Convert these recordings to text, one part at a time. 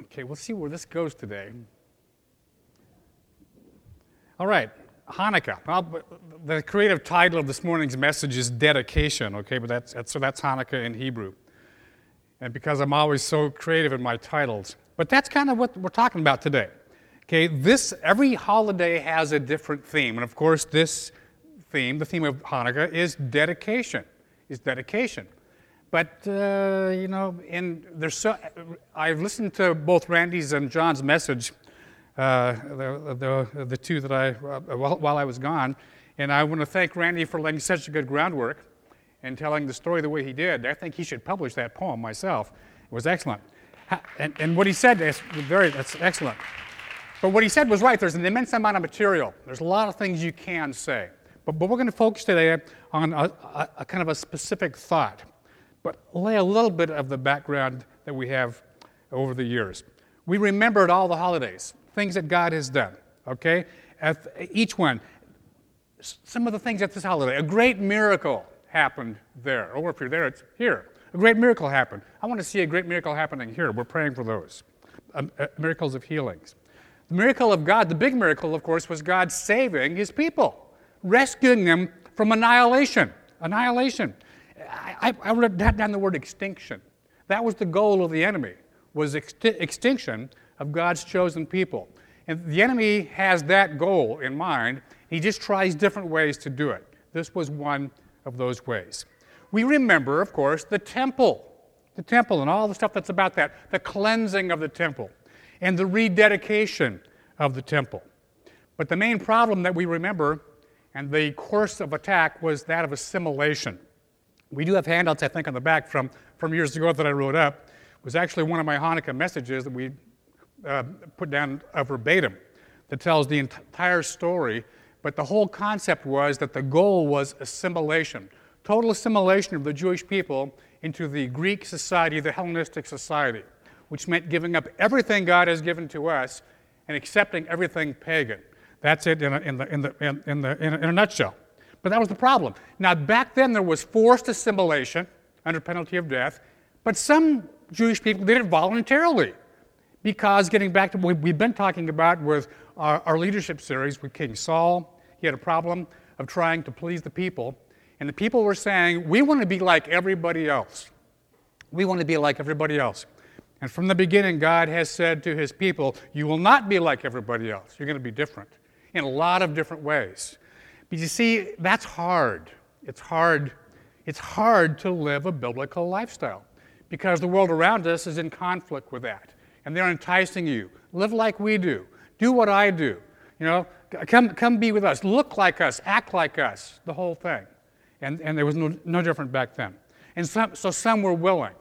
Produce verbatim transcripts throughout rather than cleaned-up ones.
Okay, we'll see where this goes today. All right, Hanukkah. Well, the creative title of this morning's message is dedication, okay, but that's, that's so that's Hanukkah in Hebrew. And because I'm always so creative in my titles. But that's kind of what we're talking about today. Okay, this, every holiday has a different theme. And of course, this theme, the theme of Hanukkah, is dedication, is dedication. But, uh, you know, in, there's so, I've listened to both Randy's and John's message, uh, the, the, the two that I, uh, while, while I was gone, and I want to thank Randy for laying such a good groundwork and telling the story the way he did. I think he should publish that poem myself. It was excellent. And, and what he said is very, that's excellent. But what he said was right. There's an immense amount of material. There's a lot of things you can say. But, but we're going to focus today on a, a, a kind of a specific thought, but lay a little bit of the background that we have over the years. We remembered all the holidays, things that God has done, okay? At each one, some of the things at this holiday. A great miracle happened there. Or if you're there, it's here. A great miracle happened. I want to see a great miracle happening here. We're praying for those. Um, uh, miracles of healings. The miracle of God, the big miracle, of course, was God saving his people, rescuing them from annihilation. Annihilation. I, I, I wrote down the word extinction. That was the goal of the enemy, was exti- extinction of God's chosen people. And the enemy has that goal in mind. He just tries different ways to do it. This was one of those ways. We remember, of course, the temple, the temple and all the stuff that's about that, the cleansing of the temple and the rededication of the temple. But the main problem that we remember and the course of attack was that of assimilation. We do have handouts, I think, on the back from, from years ago that I wrote up. It was actually one of my Hanukkah messages that we uh, put down uh, verbatim that tells the entire story. But the whole concept was that the goal was assimilation, total assimilation of the Jewish people into the Greek society, the Hellenistic society, which meant giving up everything God has given to us and accepting everything pagan. That's it in a, in the, in the, in, in the, in a, in a nutshell. But that was the problem. Now, back then there was forced assimilation under penalty of death, but some Jewish people did it voluntarily because, getting back to what we've been talking about with our, our leadership series with King Saul, he had a problem of trying to please the people, and the people were saying, we want to be like everybody else. We want to be like everybody else. And from the beginning, God has said to his people, you will not be like everybody else. You're going to be different in a lot of different ways. But you see, that's hard. It's hard. It's hard to live a biblical lifestyle because the world around us is in conflict with that. And they're enticing you. Live like we do. Do what I do. You know, come come be with us. Look like us. Act like us. The whole thing. And and there was no, no different back then. And some, so some were willing.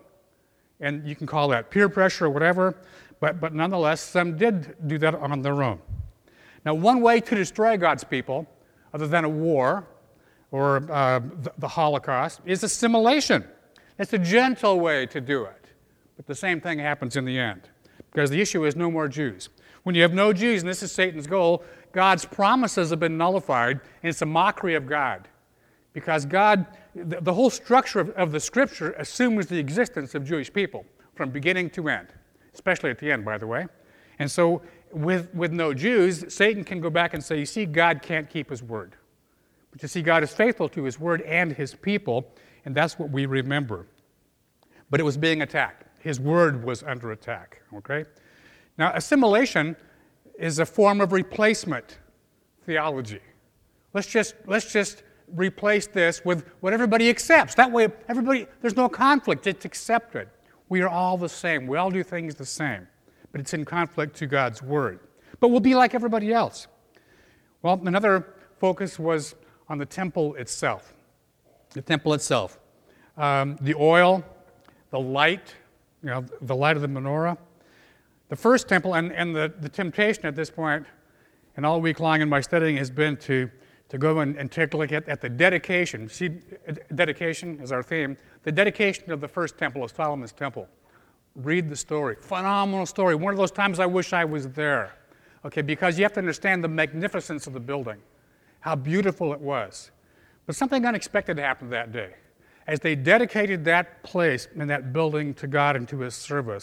And you can call that peer pressure or whatever. But, but nonetheless, some did do that on their own. Now, one way to destroy God's people, other than a war or uh, the, the Holocaust, is assimilation. It's a gentle way to do it. But the same thing happens in the end, because the issue is no more Jews. When you have no Jews, and this is Satan's goal, God's promises have been nullified, and it's a mockery of God. Because God, the, the whole structure of, of the Scripture assumes the existence of Jewish people from beginning to end, especially at the end, by the way. And so with, with no Jews, Satan can go back and say, you see, God can't keep his word. But you see, God is faithful to his word and his people, and that's what we remember. But it was being attacked. His word was under attack, okay? Now, assimilation is a form of replacement theology. Let's just, let's just replace this with what everybody accepts. That way, everybody, there's no conflict. It's accepted. We are all the same. We all do things the same. But it's in conflict to God's word. But we'll be like everybody else. Well, another focus was on the temple itself. The temple itself. Um, the oil, the light, you know, the light of the menorah. The first temple, and, and the, the temptation at this point, and all week long in my studying, has been to, to go and, and take a look at, at the dedication. See, dedication is our theme. The dedication of the first temple of Solomon's temple. Read the story. Phenomenal story. One of those times I wish I was there. Okay, because you have to understand the magnificence of the building, how beautiful it was. But something unexpected happened that day. As they dedicated that place and that building to God and to his service, a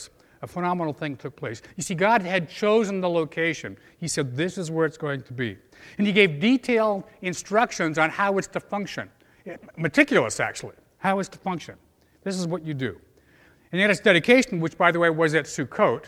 a phenomenal thing took place. You see, God had chosen the location. He said, this is where it's going to be. And he gave detailed instructions on how it's to function. Meticulous, actually, how it's to function. This is what you do. And at its dedication, which, by the way, was at Sukkot,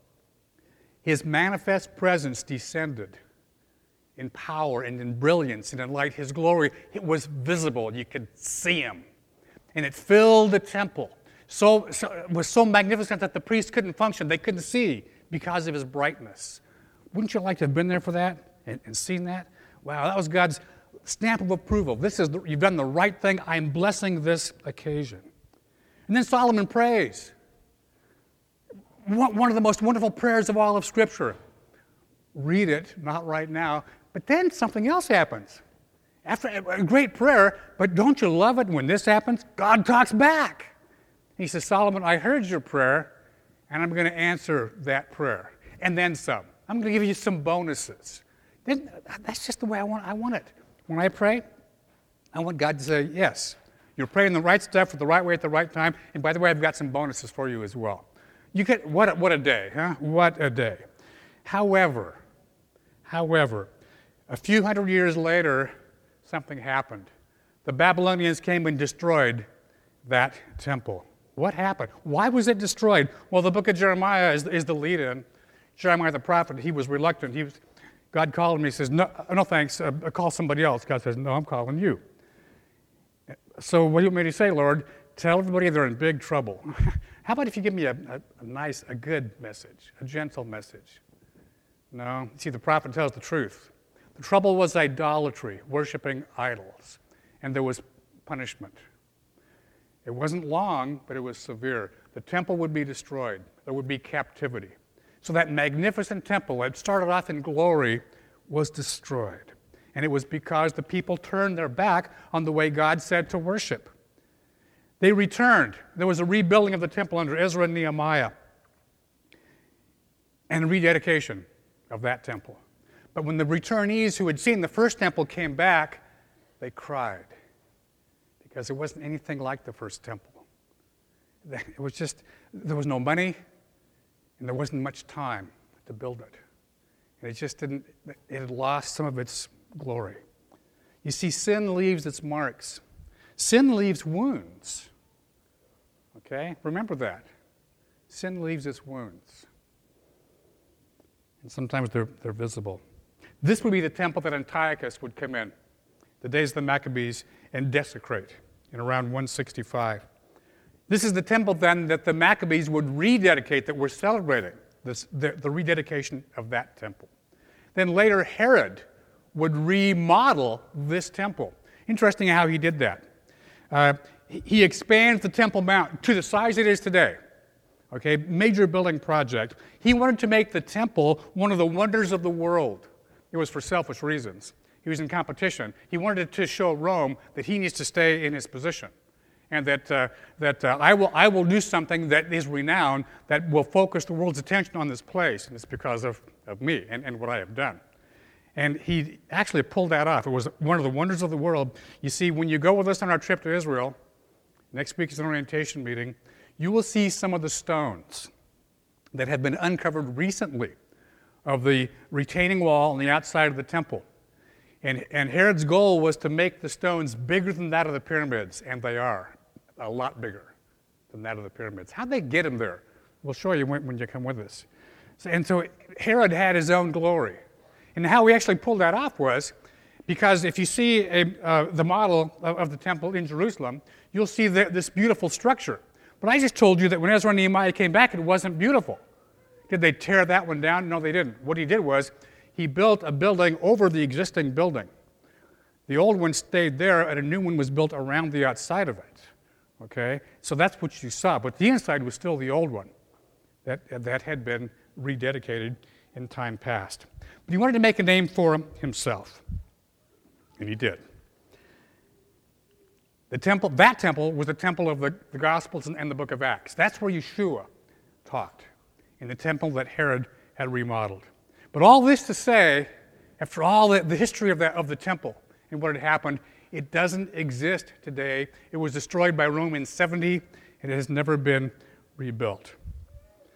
his manifest presence descended in power and in brilliance and in light. His glory, it was visible. You could see him. And it filled the temple. So, so it was so magnificent that the priests couldn't function. They couldn't see because of his brightness. Wouldn't you like to have been there for that and, and seen that? Wow, that was God's stamp of approval. This is the, you've done the right thing. I'm blessing this occasion. And then Solomon prays. One of the most wonderful prayers of all of Scripture. Read it, not right now. But then something else happens. After a great prayer, but don't you love it when this happens? God talks back. He says, Solomon, I heard your prayer, and I'm going to answer that prayer. And then some. I'm going to give you some bonuses. Then, that's just the way I want, I want it. When I pray, I want God to say, yes, you're praying the right stuff for the right way at the right time. And by the way, I've got some bonuses for you as well. You get, what a, what a day, huh? What a day. However, however, a few hundred years later, something happened. The Babylonians came and destroyed that temple. What happened? Why was it destroyed? Well, the book of Jeremiah is, is the lead-in. Jeremiah the prophet, he was reluctant. He was, God called him. He says, no, no thanks, uh, call somebody else. God says, no, I'm calling you. So what do you want me to say, Lord? Tell everybody they're in big trouble. How about if you give me a, a, a nice, a good message, a gentle message? No. See, the prophet tells the truth. The trouble was idolatry, worshiping idols, and there was punishment. It wasn't long, but it was severe. The temple would be destroyed. There would be captivity. So that magnificent temple that started off in glory was destroyed. And it was because the people turned their back on the way God said to worship. They returned. There was a rebuilding of the temple under Ezra and Nehemiah and rededication of that temple. But when the returnees who had seen the first temple came back, they cried because it wasn't anything like the first temple. It was just, there was no money and there wasn't much time to build it. And it just didn't, it had lost some of its glory. You see, sin leaves its marks. Sin leaves wounds. Okay? Remember that. Sin leaves its wounds. And sometimes they're, they're visible. This would be the temple that Antiochus would come in, the days of the Maccabees, and desecrate in around one sixty-five. This is the temple then that the Maccabees would rededicate, that we're celebrating, this, the, the rededication of that temple. Then later Herod would remodel this temple. Interesting how he did that. Uh, he expands the Temple Mount to the size it is today. Okay, major building project. He wanted to make the temple one of the wonders of the world. It was for selfish reasons. He was in competition. He wanted to show Rome that he needs to stay in his position, and that uh, that uh, I will I will do something that is renowned, that will focus the world's attention on this place, and it's because of, of me and, and what I have done. And he actually pulled that off. It was one of the wonders of the world. You see, when you go with us on our trip to Israel, next week is an orientation meeting, you will see some of the stones that have been uncovered recently of the retaining wall on the outside of the temple. And, and Herod's goal was to make the stones bigger than that of the pyramids, and they are a lot bigger than that of the pyramids. How'd they get them there? We'll show you when, when you come with us. So, and so Herod had his own glory. And how we actually pulled that off was because if you see a, uh, the model of, of the temple in Jerusalem, you'll see the, this beautiful structure. But I just told you that when Ezra and Nehemiah came back, it wasn't beautiful. Did they tear that one down? No, they didn't. What he did was he built a building over the existing building. The old one stayed there, and a new one was built around the outside of it. Okay? So that's what you saw. But the inside was still the old one that, that had been rededicated in time past. But he wanted to make a name for himself, and he did. The temple, that temple was the temple of the, the Gospels and, and the book of Acts. That's where Yeshua taught, in the temple that Herod had remodeled. But all this to say, after all the, the history of, that, of the temple and what had happened, it doesn't exist today. It was destroyed by Rome in seventy, and it has never been rebuilt.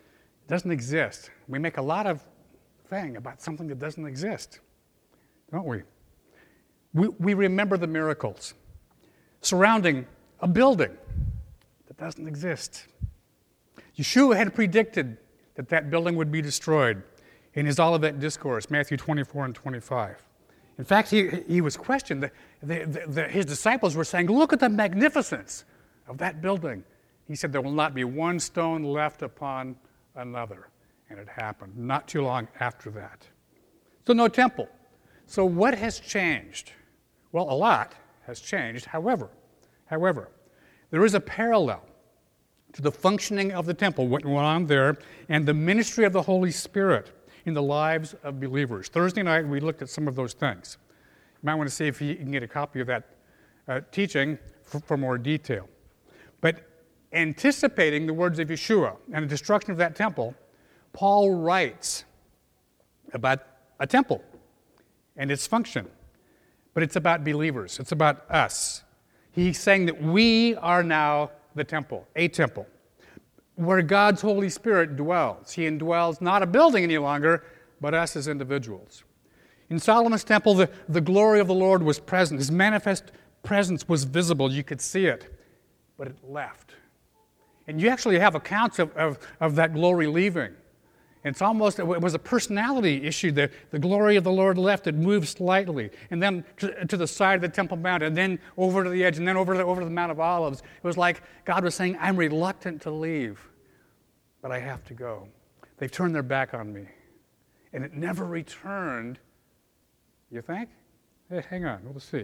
doesn't exist. We make a lot of thing about something that doesn't exist, don't we? We, we remember the miracles surrounding a building that doesn't exist. Yeshua had predicted that that building would be destroyed in his Olivet Discourse, Matthew twenty-four and twenty-five. In fact, he, he was questioned. The, the, the, his disciples were saying, look at the magnificence of that building. He said, there will not be one stone left upon another. And it happened not too long after that. So no temple. So what has changed? Well, a lot has changed. However, however, there is a parallel to the functioning of the temple, what went on there, and the ministry of the Holy Spirit in the lives of believers. Thursday night, we looked at some of those things. You might want to see if you can get a copy of that uh, teaching for, for more detail. But anticipating the words of Yeshua and the destruction of that temple, Paul writes about a temple and its function. But it's about believers. It's about us. He's saying that we are now the temple, a temple, where God's Holy Spirit dwells. He indwells not a building any longer, but us as individuals. In Solomon's temple, the, the glory of the Lord was present. His manifest presence was visible. You could see it, but it left. And you actually have accounts of, of, of that glory leaving. It's almost, it was a personality issue. The, the glory of the Lord left. It moved slightly. And then to, to the side of the Temple Mount, and then over to the edge, and then over to, over to the Mount of Olives. It was like God was saying, I'm reluctant to leave, but I have to go. They've turned their back on me. And it never returned, you think? Hey, hang on, we'll see.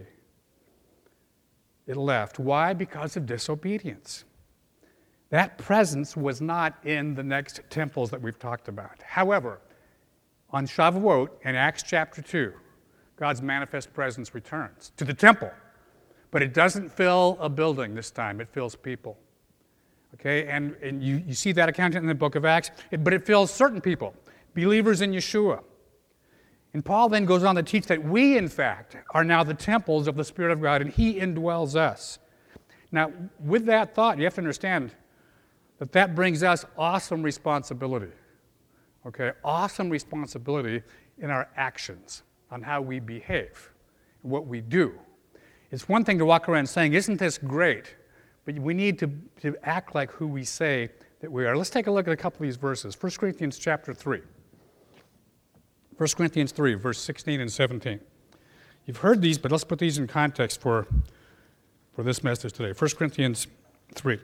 It left. Why? Because of disobedience. That presence was not in the next temples that we've talked about. However, on Shavuot in Acts chapter two, God's manifest presence returns to the temple. But it doesn't fill a building this time. It fills people. Okay, and, and you, you see that account in the book of Acts. It, but it fills certain people, believers in Yeshua. And Paul then goes on to teach that we, in fact, are now the temples of the Spirit of God, and He indwells us. Now, with that thought, you have to understand that that brings us awesome responsibility, okay? Awesome responsibility in our actions, on how we behave, what we do. It's one thing to walk around saying, isn't this great? But we need to, to act like who we say that we are. Let's take a look at a couple of these verses. First Corinthians chapter three. First Corinthians three, verse sixteen and seventeen. You've heard these, but let's put these in context for, for this message today. First Corinthians three.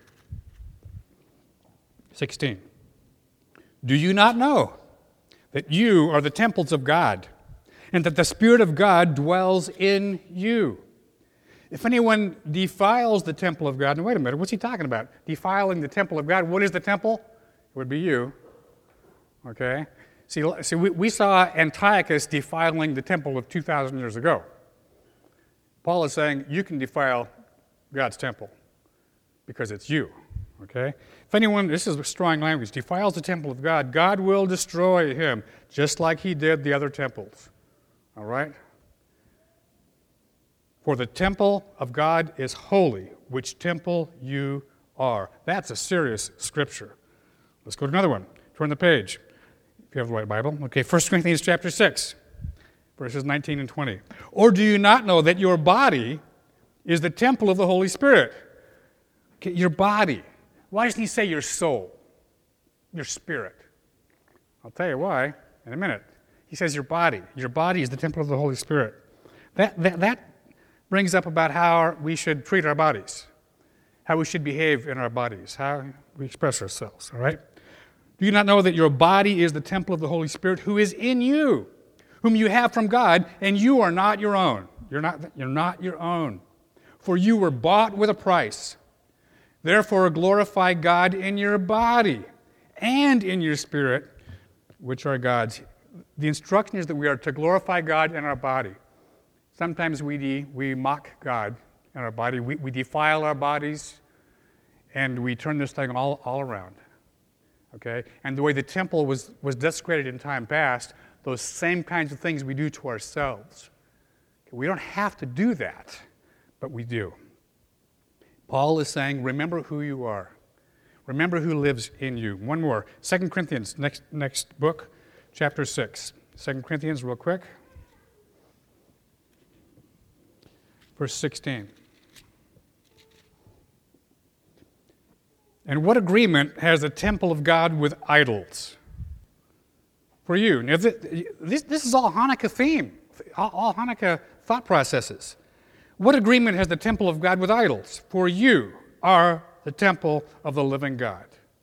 sixteen. Do you not know that you are the temples of God, and that the Spirit of God dwells in you? If anyone defiles the temple of God, and wait a minute, what's he talking about? Defiling the temple of God. What is the temple? It would be you. Okay? See, see we, we saw Antiochus defiling the temple of two thousand years ago. Paul is saying you can defile God's temple because it's you. Okay? If anyone, this is strong language, defiles the temple of God, God will destroy him, just like he did the other temples. All right? For the temple of God is holy, which temple you are. That's a serious scripture. Let's go to another one. Turn the page, if you have the right Bible. Okay, First Corinthians chapter six, verses nineteen and twenty. Or do you not know that your body is the temple of the Holy Spirit? Okay, your body. Why doesn't he say your soul, your spirit? I'll tell you why in a minute. He says your body. Your body is the temple of the Holy Spirit. That, that, that brings up about how we should treat our bodies, how we should behave in our bodies, how we express ourselves, all right? Do you not know that your body is the temple of the Holy Spirit who is in you, whom you have from God, and you are not your own? You're not, you're not your own. For you were bought with a price. Therefore, glorify God in your body and in your spirit, which are God's. The instruction is that we are to glorify God in our body. Sometimes we de, we mock God in our body. We, we defile our bodies, and we turn this thing all, all around. Okay? And the way the temple was, was desecrated in time past, those same kinds of things we do to ourselves. Okay, we don't have to do that, but we do. Paul is saying, remember who you are. Remember who lives in you. One more. Second Corinthians, next, next book, chapter six. Second Corinthians, real quick. Verse sixteen. And what agreement has the temple of God with idols? For you. Now, this, this is all Hanukkah theme, all, all Hanukkah thought processes. What agreement has the temple of God with idols? For you are the temple of the living God.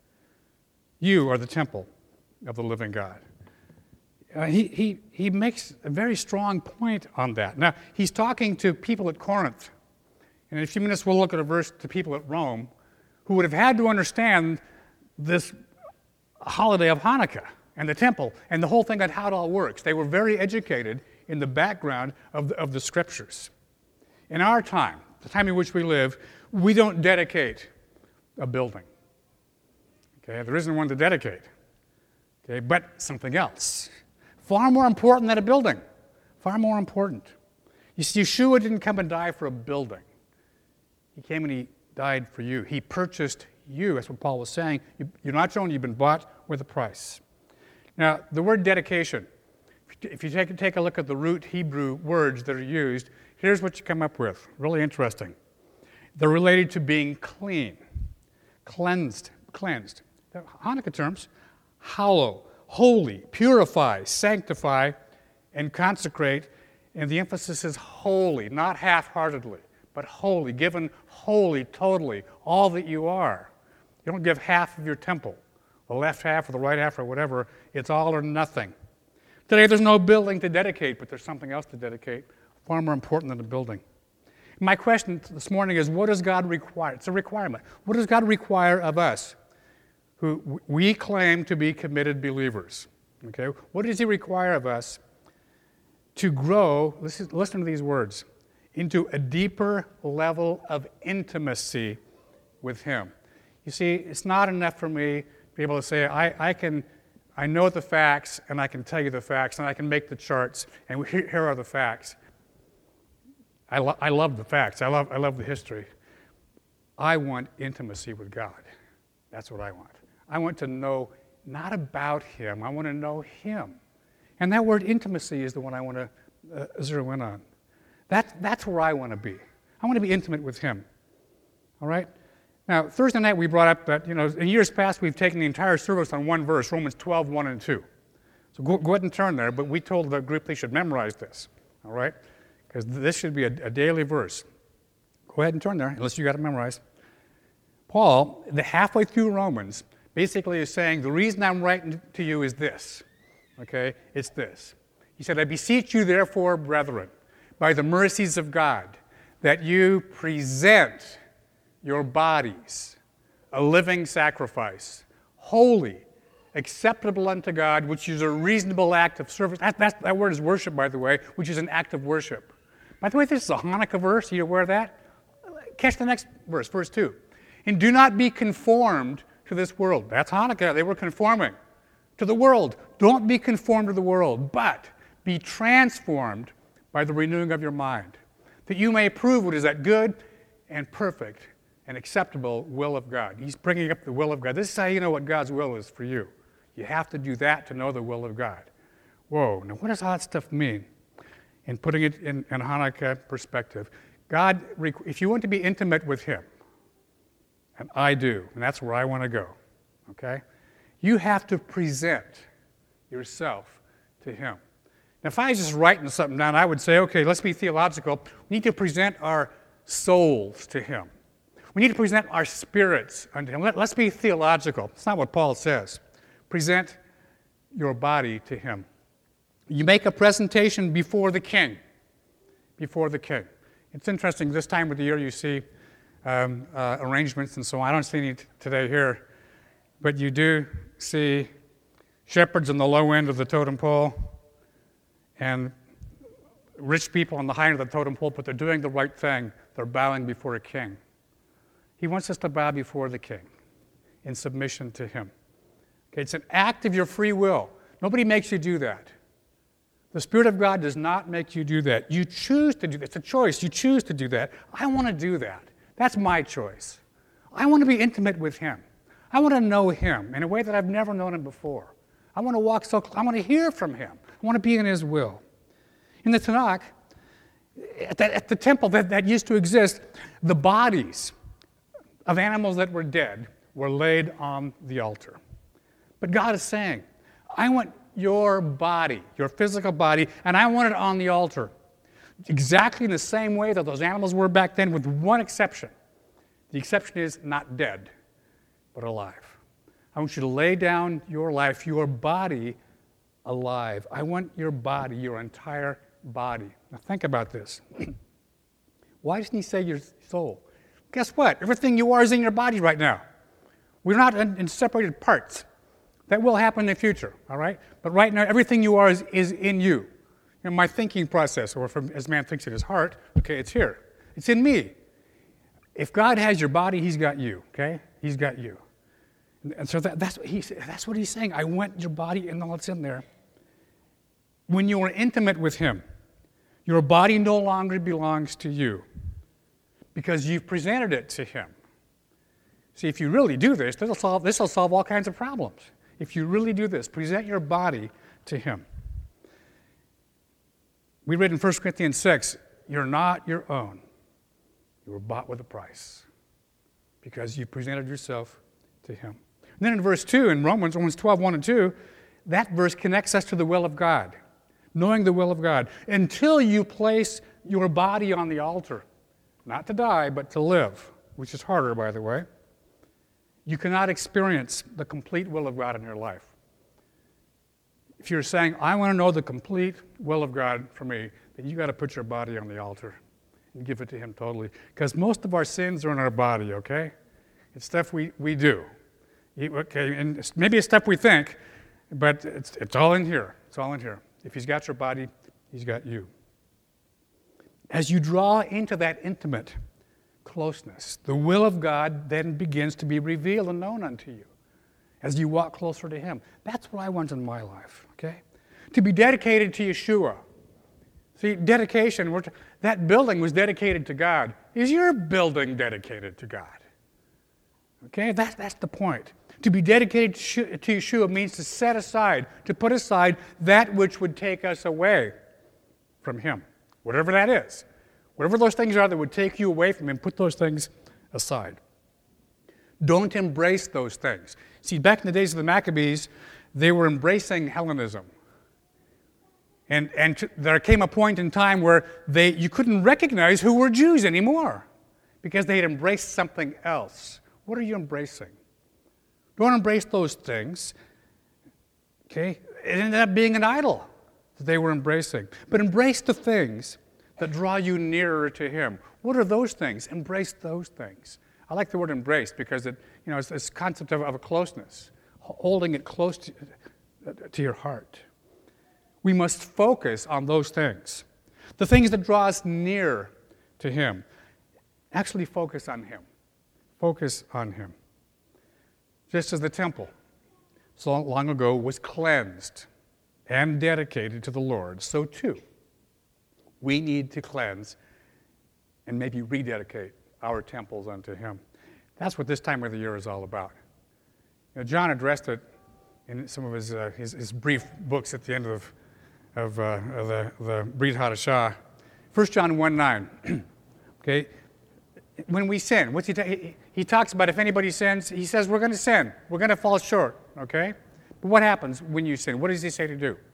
You are the temple of the living God. Uh, he, he, he makes a very strong point on that. Now, he's talking to people at Corinth. And in a few minutes, we'll look at a verse to people at Rome who would have had to understand this holiday of Hanukkah and the temple and the whole thing on how it all works. They were very educated in the background of the, of the scriptures. In our time, the time in which we live, we don't dedicate a building. Okay, there isn't one to dedicate. Okay, but something else. Far more important than a building. Far more important. You see, Yeshua didn't come and die for a building. He came and he died for you. He purchased you. That's what Paul was saying. You, you're not your own. You've been bought with a price. Now, the word dedication, if you take, take a look at the root Hebrew words that are used, here's what you come up with. Really interesting. They're related to being clean, cleansed, cleansed. They're Hanukkah terms, hallow, holy, purify, sanctify, and consecrate. And the emphasis is holy, not half-heartedly, but holy, given wholly, totally, all that you are. You don't give half of your temple, the left half or the right half or whatever. It's all or nothing. Today there's no building to dedicate, but there's something else to dedicate, far more important than a building. My question this morning is, what does God require? It's a requirement. What does God require of us who we claim to be committed believers? Okay, what does he require of us to grow, listen, listen to these words, into a deeper level of intimacy with him? You see, it's not enough for me to be able to say, I, I can, I know the facts, and I can tell you the facts, and I can make the charts, and here, here are the facts. I, lo- I love the facts. I love, I love the history. I want intimacy with God. That's what I want. I want to know not about him. I want to know him. And that word intimacy is the one I want to uh, zero in on. That, that's where I want to be. I want to be intimate with him. All right? Now, Thursday night we brought up that, you know, in years past we've taken the entire service on one verse, Romans twelve, one and two. So go, go ahead and turn there, but we told the group they should memorize this. All right? Because this should be a, a daily verse. Go ahead and turn there, unless you got it memorized. Paul, the halfway through Romans, basically is saying, the reason I'm writing to you is this. Okay? It's this. He said, I beseech you, therefore, brethren, by the mercies of God, that you present your bodies a living sacrifice, holy, acceptable unto God, which is a reasonable act of service. That, that, that word is worship, by the way, which is an act of worship. By the way, this is a Hanukkah verse. Are you aware of that? Catch the next verse, verse two. And do not be conformed to this world. That's Hanukkah. They were conforming to the world. Don't be conformed to the world, but be transformed by the renewing of your mind, that you may prove what is that good and perfect and acceptable will of God. He's bringing up the will of God. This is how you know what God's will is for you. You have to do that to know the will of God. Whoa, now what does all that stuff mean? And putting it in, in Hanukkah perspective, God, if you want to be intimate with him, and I do, and that's where I want to go, okay? You have to present yourself to him. Now, if I was just writing something down, I would say, okay, let's be theological. We need to present our souls to him. We need to present our spirits unto him. Let, let's be theological. It's not what Paul says. Present your body to him. You make a presentation before the king. Before the king. It's interesting, this time of the year you see um, uh, arrangements and so on. I don't see any t- today here, but you do see shepherds on the low end of the totem pole and rich people on the high end of the totem pole, but they're doing the right thing. They're bowing before a king. He wants us to bow before the king in submission to him. Okay, it's an act of your free will. Nobody makes you do that. The Spirit of God does not make you do that. You choose to do that. It's a choice. You choose to do that. I want to do that. That's my choice. I want to be intimate with him. I want to know him in a way that I've never known him before. I want to walk so close. I want to hear from him. I want to be in his will. In the Tanakh, at the, at the temple that, that used to exist, the bodies of animals that were dead were laid on the altar. But God is saying, I want your body, your physical body, and I want it on the altar. Exactly in the same way that those animals were back then, with one exception. The exception is not dead, but alive. I want you to lay down your life, your body, alive. I want your body, your entire body. Now think about this. Why doesn't he say your soul? Guess what? Everything you are is in your body right now. We're not in, in separated parts. That will happen in the future, all right? But right now, everything you are is, is in you. You know, my thinking process, or from as man thinks in his heart, okay, it's here. It's in me. If God has your body, he's got you, okay? He's got you. And, and so that, that's, what he, that's what he's saying. I want your body and all that's in there. When you are intimate with him, your body no longer belongs to you because you've presented it to him. See, if you really do this, this will solve, this will solve all kinds of problems. If you really do this, present your body to him. We read in First Corinthians six, you're not your own. You were bought with a price because you presented yourself to him. And then in verse two, in Romans, Romans twelve, one and two, that verse connects us to the will of God, knowing the will of God, until you place your body on the altar, not to die, but to live, which is harder, by the way. You cannot experience the complete will of God in your life. If you're saying, I want to know the complete will of God for me, then you got to put your body on the altar and give it to him totally. Because most of our sins are in our body, okay? It's stuff we, we do. Okay, and it's, maybe it's stuff we think, but it's, it's all in here. It's all in here. If he's got your body, he's got you. As you draw into that intimate closeness, the will of God then begins to be revealed and known unto you as you walk closer to him. That's what I want in my life, okay? To be dedicated to Yeshua. See, dedication, we're t- that building was dedicated to God. Is your building dedicated to God? Okay, that's, that's the point. To be dedicated to Yeshua means to set aside, to put aside that which would take us away from him, whatever that is. Whatever those things are that would take you away from him, put those things aside. Don't embrace those things. See, back in the days of the Maccabees, they were embracing Hellenism. And, and to, there came a point in time where they you couldn't recognize who were Jews anymore because they had embraced something else. What are you embracing? Don't embrace those things. Okay? It ended up being an idol that they were embracing. But embrace the things that draw you nearer to him. What are those things? Embrace those things. I like the word embrace because it, you know, it's this concept of, of a closeness, holding it close to, to your heart. We must focus on those things. The things that draw us near to him. Actually focus on him. Focus on him. Just as the temple so long ago was cleansed and dedicated to the Lord, so too we need to cleanse and maybe rededicate our temples unto him. That's what this time of the year is all about. You know, John addressed it in some of his, uh, his, his brief books at the end of, of, uh, of the, the Brit Hadashah. First John one nine. Okay? When we sin, what's he, ta- he, he talks about if anybody sins, he says we're going to sin. We're going to fall short, okay? But what happens when you sin? What does he say to do?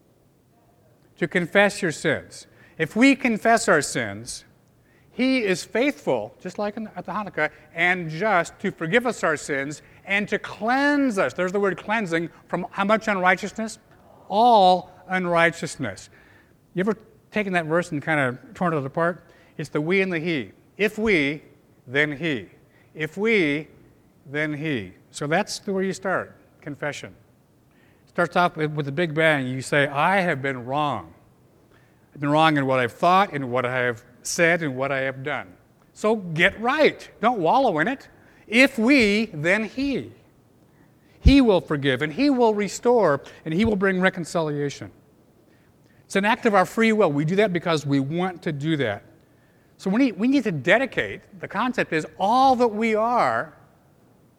To confess your sins. If we confess our sins, he is faithful, just like in, at the Hanukkah, and just to forgive us our sins and to cleanse us. There's the word cleansing from how much unrighteousness? All unrighteousness. You ever taken that verse and kind of torn it apart? It's the we and the he. If we, then he. If we, then he. So that's where you start, confession. Starts off with a big bang. You say, I have been wrong. I've been wrong in what I've thought, in what I have said, and what I have done. So get right. Don't wallow in it. If we, then he. He will forgive, and he will restore, and he will bring reconciliation. It's an act of our free will. We do that because we want to do that. So we need, we need to dedicate, the concept is all that we are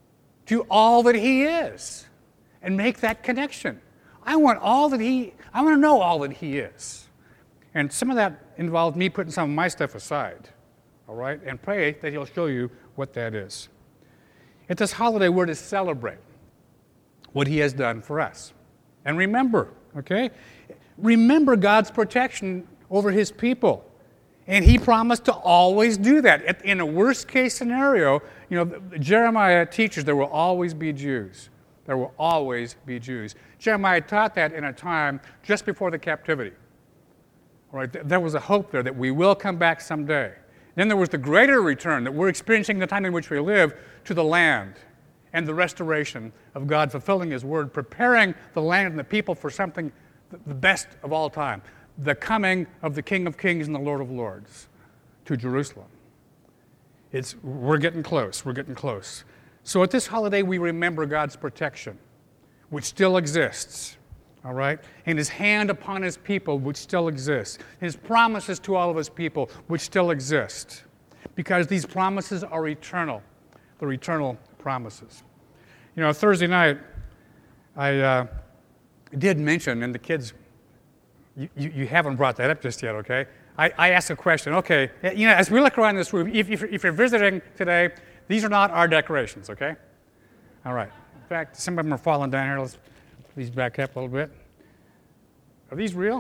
to all that he is and make that connection. I want all that he, I want to know all that he is. And some of that involved me putting some of my stuff aside, all right, and pray that he'll show you what that is. At this holiday, we're to celebrate what he has done for us. And remember, okay, remember God's protection over his people. And he promised to always do that. In a worst-case scenario, you know, Jeremiah teaches there will always be Jews. There will always be Jews. Jeremiah taught that in a time just before the captivity. All right, there was a hope there that we will come back someday. Then there was the greater return that we're experiencing the time in which we live to the land and the restoration of God fulfilling his word, preparing the land and the people for something the best of all time. The coming of the King of Kings and the Lord of Lords to Jerusalem. It's, we're getting close, we're getting close. So at this holiday, we remember God's protection, which still exists, all right? And his hand upon his people, which still exists. His promises to all of his people, which still exist. Because these promises are eternal. They're eternal promises. You know, Thursday night, I uh, did mention, and the kids, You, you, you haven't brought that up just yet, okay? I, I asked a question. Okay, you know, as we look around this room, if, if, if you're visiting today, these are not our decorations, okay? All right. In fact, some of them are falling down here. Let's please back up a little bit. Are these real?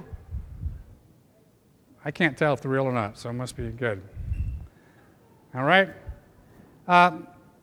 I can't tell if they're real or not, so it must be good. All right? Uh,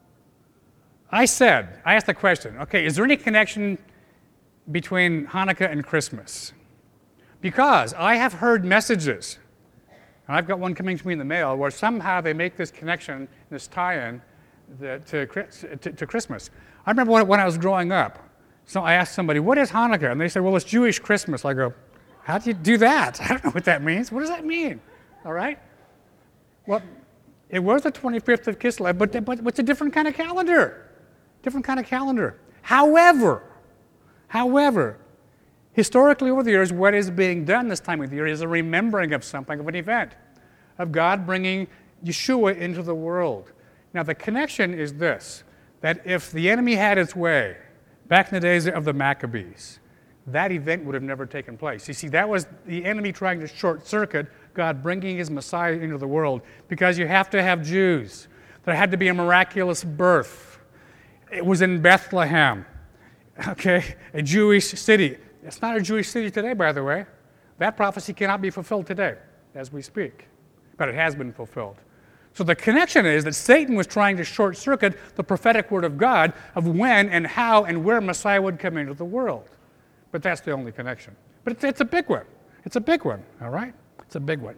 I said, I asked the question, okay, is there any connection between Hanukkah and Christmas? Because I have heard messages, and I've got one coming to me in the mail, where somehow they make this connection, this tie-in that, to, to, to Christmas. I remember when, when I was growing up, so I asked somebody, what is Hanukkah? And they said, well, it's Jewish Christmas. I go, how do you do that? I don't know what that means. What does that mean? All right? Well, it was the twenty-fifth of Kislev, but, but it's a different kind of calendar. Different kind of calendar. However, however, historically, over the years, what is being done this time of the year is a remembering of something, of an event, of God bringing Yeshua into the world. Now, the connection is this, that if the enemy had its way, back in the days of the Maccabees, that event would have never taken place. You see, that was the enemy trying to short-circuit God bringing his Messiah into the world, because you have to have Jews. There had to be a miraculous birth. It was in Bethlehem, okay, a Jewish city. It's not a Jewish city today, by the way. That prophecy cannot be fulfilled today as we speak, but it has been fulfilled. So the connection is that Satan was trying to short-circuit the prophetic word of God of when and how and where Messiah would come into the world. But that's the only connection. But it's, it's a big one. It's a big one, all right? It's a big one.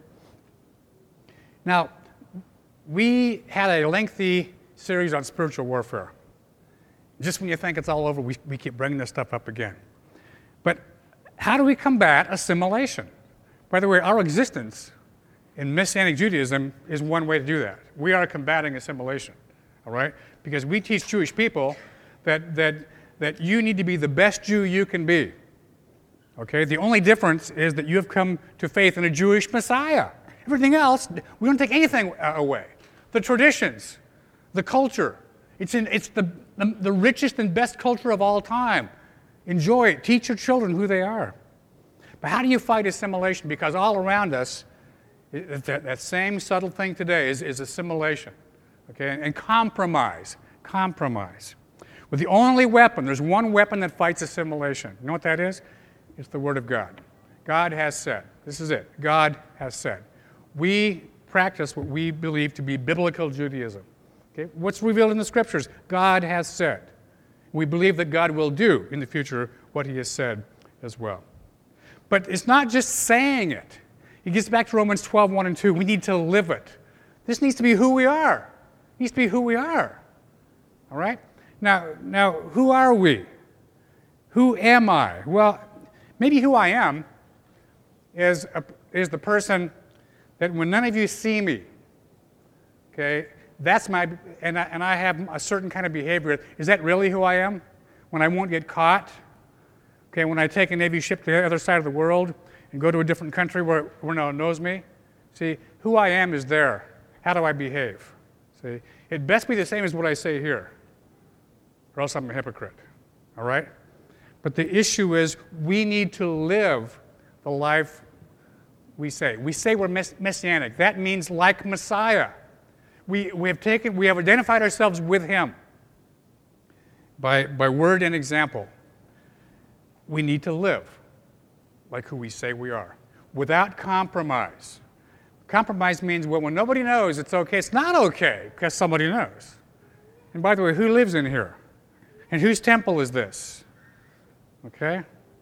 Now, we had a lengthy series on spiritual warfare. Just when you think it's all over, we, we keep bringing this stuff up again. But how do we combat assimilation? By the way, our existence in Messianic Judaism is one way to do that. We are combating assimilation, all right? Because we teach Jewish people that, that, that you need to be the best Jew you can be, okay? The only difference is that you have come to faith in a Jewish Messiah. Everything else, we don't take anything away. The traditions, the culture, it's, in, it's the, the, the richest and best culture of all time. Enjoy it. Teach your children who they are. But how do you fight assimilation? Because all around us, that, that same subtle thing today is, is assimilation, okay? And, and compromise, compromise. With the only weapon, there's one weapon that fights assimilation. You know what that is? It's the Word of God. God has said. This is it. God has said. We practice what we believe to be biblical Judaism. Okay? What's revealed in the Scriptures? God has said. We believe that God will do in the future what he has said as well. But it's not just saying it. It gets back to Romans twelve, one and two. We need to live it. This needs to be who we are. It needs to be who we are. All right? Now, now, who are we? Who am I? Well, maybe who I am is, a, is the person that when none of you see me, okay, that's my, and I, and I have a certain kind of behavior. Is that really who I am? When I won't get caught? Okay, when I take a Navy ship to the other side of the world and go to a different country where, where no one knows me? See, who I am is there. How do I behave? See, it best be the same as what I say here. or else I'm a hypocrite. All right? But the issue is we need to live the life we say. We say we're mess- messianic. That means like Messiah. We, we have taken, we have identified ourselves with him by, by word and example. We need to live like who we say we are, without compromise. Compromise means, well, when nobody knows, it's okay. It's not okay because somebody knows. And by the way, who lives in here? And whose temple is this? Okay?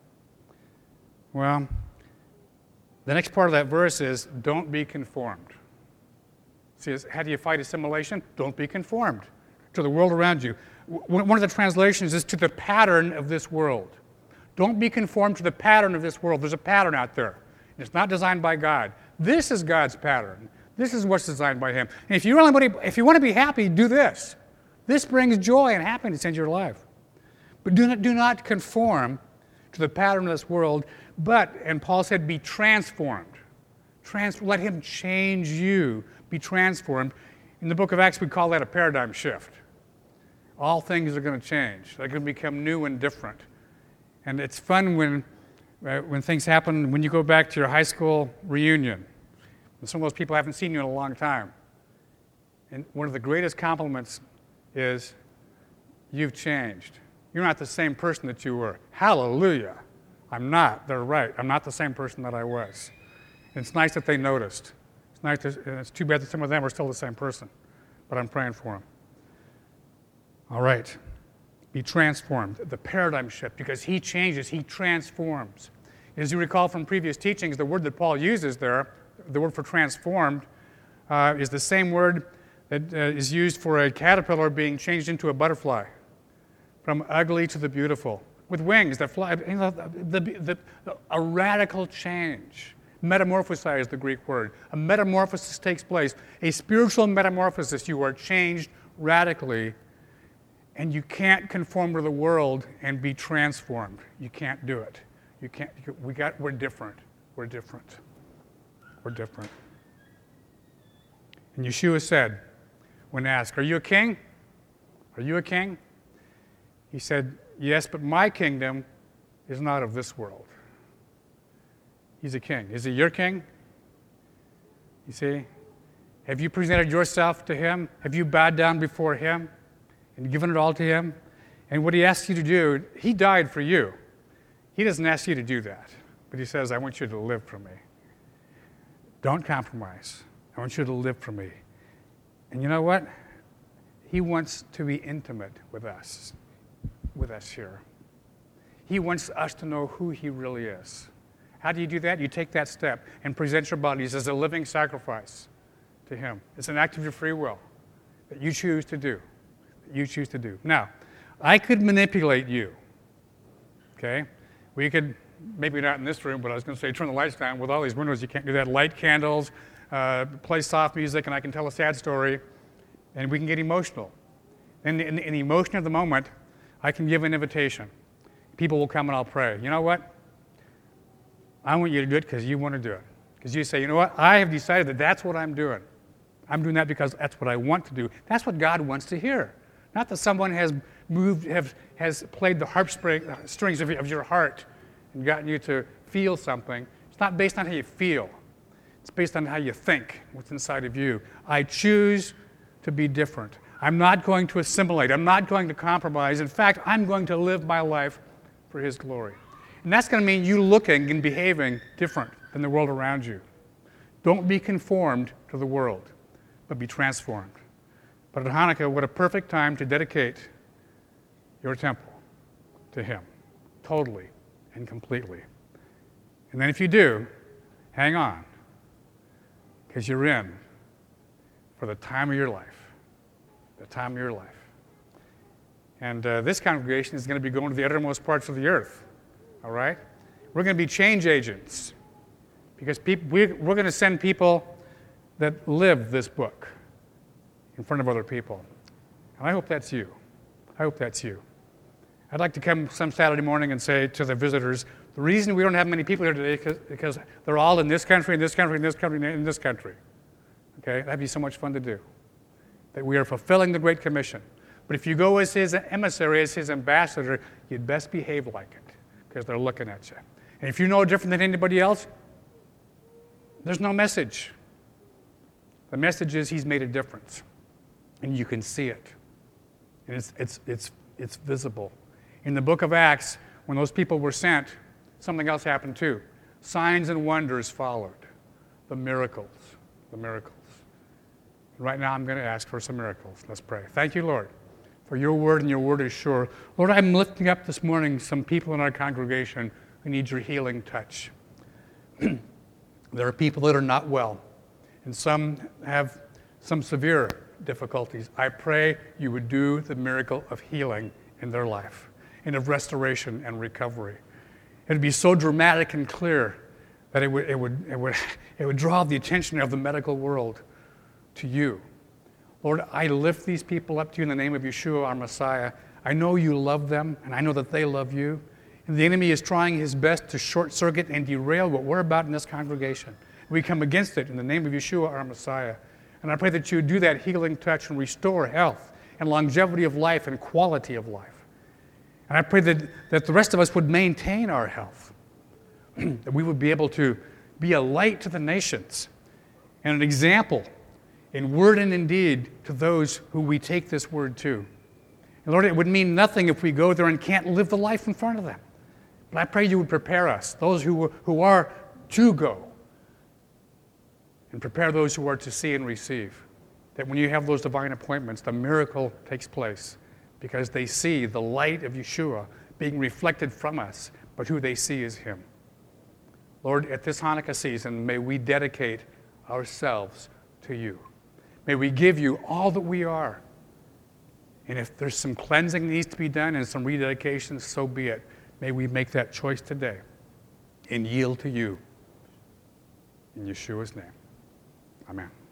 Well, the next part of that verse is, don't be conformed. See, how do you fight assimilation? Don't be conformed to the world around you. One of the translations is to the pattern of this world. Don't be conformed to the pattern of this world. There's a pattern out there. It's not designed by God. This is God's pattern. This is what's designed by him. And if you really want to, if you want to be happy, do this. This brings joy and happiness into your life. But do not, do not conform to the pattern of this world, but, and Paul said, be transformed. Trans- let him change you. Be transformed. In the book of Acts, we call that a paradigm shift. All things are going to change. They're going to become new and different. And it's fun when, uh, when things happen, when you go back to your high school reunion. And some of those people haven't seen you in a long time. And one of the greatest compliments is, you've changed. You're not the same person that you were. Hallelujah. I'm not. They're right. I'm not the same person that I was. And it's nice that they noticed. It's nice to, and it's too bad that some of them are still the same person. But I'm praying for them. All right. Be transformed. The paradigm shift, because he changes, he transforms. As you recall from previous teachings, the word that Paul uses there, the word for transformed, uh, is the same word that uh, is used for a caterpillar being changed into a butterfly, from ugly to the beautiful, with wings that fly. You know, the, the, the, a radical change. Metamorphosize is the Greek word. A metamorphosis takes place. A spiritual metamorphosis. You are changed radically. And you can't conform to the world and be transformed. You can't do it. You can't. You, we got. We're different. We're different. We're different. And Yeshua said, when asked, "Are you a king? Are you a king?" He said, "Yes, but my kingdom is not of this world." He's a king. Is he your king? You see, have you presented yourself to him? Have you bowed down before him and given it all to him? And what he asks you to do, he died for you. He doesn't ask you to do that, but he says, I want you to live for me. Don't compromise. I want you to live for me. And you know what? He wants to be intimate with us, with us here. He wants us to know who he really is. How do you do that? You take that step and present your bodies as a living sacrifice to him. It's an act of your free will that you choose to do. You choose to do. Now, I could manipulate you, okay? We could, maybe not in this room, but I was going to say turn the lights down. With all these windows, you can't do that. Light candles, uh, play soft music, and I can tell a sad story, and we can get emotional. In the, in, the, in the emotion of the moment, I can give an invitation. People will come and I'll pray. You know what? I want you to do it because you want to do it. Because you say, you know what? I have decided that that's what I'm doing. I'm doing that because that's what I want to do. That's what God wants to hear. Not that someone has moved, have, has played the harp string, uh, strings of, of your heart and gotten you to feel something. It's not based on how you feel. It's based on how you think, what's inside of you. I choose to be different. I'm not going to assimilate. I'm not going to compromise. In fact, I'm going to live my life for his glory. And that's going to mean you looking and behaving different than the world around you. Don't be conformed to the world, but be transformed. But at Hanukkah, what a perfect time to dedicate your temple to him, totally and completely. And then if you do, hang on, because you're in for the time of your life, the time of your life. And uh, this congregation is going to be going to the uttermost parts of the earth, all right? We're going to be change agents, because people, we're, we're going to send people that live this book in front of other people. And I hope that's you. I hope that's you. I'd like to come some Saturday morning and say to the visitors, the reason we don't have many people here today is because they're all in this country, in this country, in this country, in this country. Okay? That'd be so much fun to do. That we are fulfilling the Great Commission. But if you go as his emissary, as his ambassador, you'd best behave like it, because they're looking at you. And if you know different than anybody else, there's no message. The message is he's made a difference, and you can see it. And it's, it's, it's, it's visible. In the book of Acts, when those people were sent, something else happened too. Signs and wonders followed. The miracles, the miracles. Right now I'm going to ask for some miracles. Let's pray. Thank you, Lord, for your word, and your word is sure. Lord, I'm lifting up this morning some people in our congregation who need your healing touch. There are people that are not well, and some have some severe difficulties. I pray you would do the miracle of healing in their life and of restoration and recovery. It would be so dramatic and clear that it would, it would, it would, it would draw the attention of the medical world to you. Lord, I lift these people up to you in the name of Yeshua, our Messiah. I know you love them, and I know that they love you. And the enemy is trying his best to short-circuit and derail what we're about in this congregation. We come against it in the name of Yeshua, our Messiah. And I pray that you would do that healing touch and restore health and longevity of life and quality of life. And I pray that, that the rest of us would maintain our health, that we would be able to be a light to the nations and an example in word and in deed to those who we take this word to. And Lord, it would mean nothing if we go there and can't live the life in front of them. But I pray you would prepare us, those who, who are to go, and prepare those who are to see and receive. That when you have those divine appointments, the miracle takes place because they see the light of Yeshua being reflected from us, but who they see is him. Lord, at this Hanukkah season, may we dedicate ourselves to you. May we give you all that we are. And if there's some cleansing that needs to be done and some rededication, so be it. May we make that choice today and yield to you. In Yeshua's name, amen.